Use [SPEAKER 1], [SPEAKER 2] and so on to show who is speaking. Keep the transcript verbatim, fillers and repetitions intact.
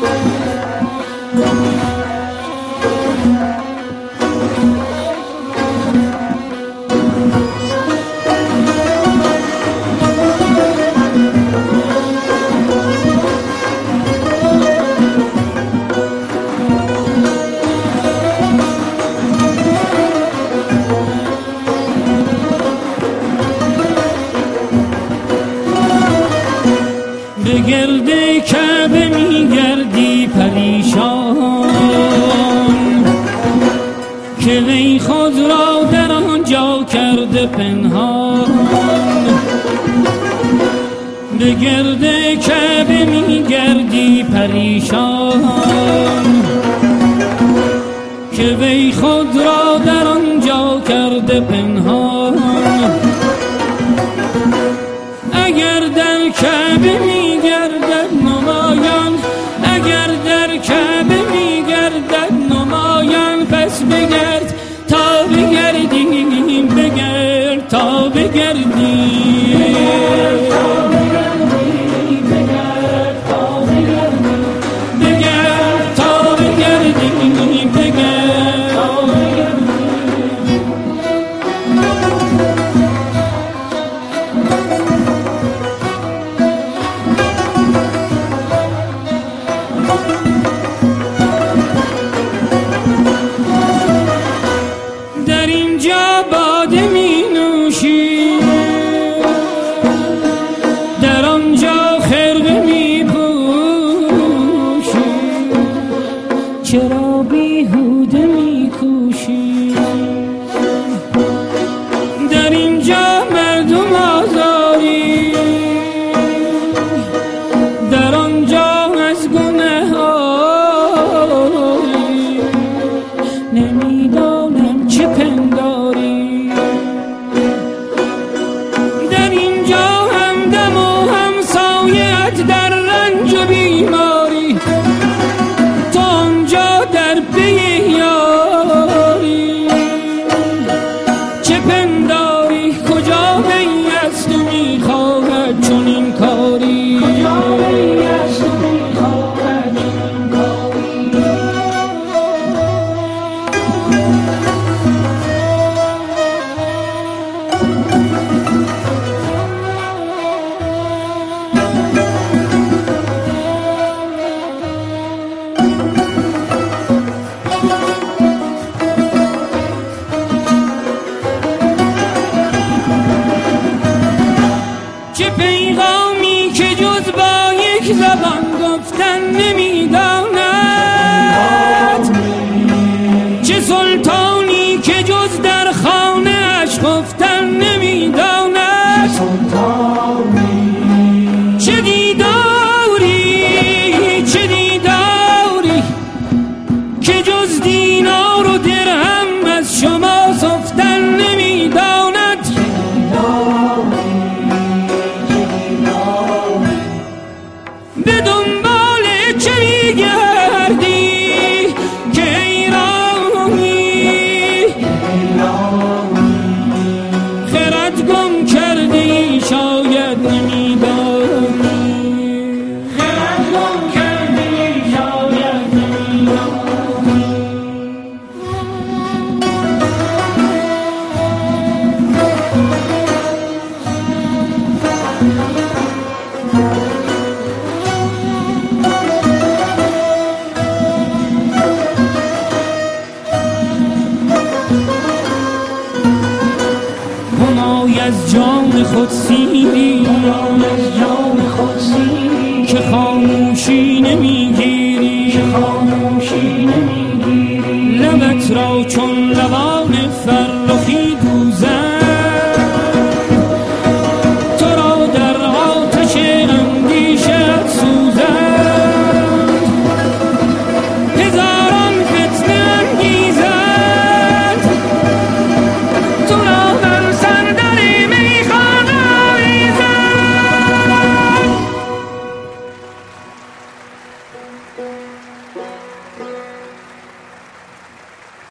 [SPEAKER 1] به گرد کعبه میگردی پریشان که وی خود را در آنجا کرده پنهان. به گرد کعبه میگردی پریشان که وی خود را در آنجا کرده پنهان. اگر در کعبه میگردد نمایان، اگر در کعبه میگردد نمایان، پس بگرد تا بگردیم، بگرد تا بگردیم، بگرد تا بگردیم، بگرد تا بگردیم، بگرد تا بگردیم، بگرد تا بگردیم. در اینجا باده می نوشی، در آنجا خرقه می پوشی، چرا بیهوده می کوشی؟ در اینجا مردم آزاری، در آنجا از گناه آری، نمیدانم چه پنداری. در اینجا همدم و همسایت در رنج و بیماری، تو آنجا در پی یاری. چه پنداری کجا می است و میخواهد چنین کاری، کجا می است و میخواهد چنین کاری. چه پیغامی که جز با یک زبان گفتن نمیداند، چه سلطانی که جز در خانه اش خفتن نمیداند. چه دیداری، چه دیداری که جز دینار و درهم از شما سفتن نمیداند. به دنبال چه میگردی که ایرانی، خرد گم کردی شاید نمیدانی، خرد گم کردی شاید نمیدانی. همای از جان خود سیری، از جان خود سیری که خاموشی نمیگیری، که خاموشی نمیگیری. لبت را چون لبان فرخی دوزد، تو را در آتش اندیشت سوزد. هزاران فتنه انگیزد، تو را بر سردر میخانه آویزد.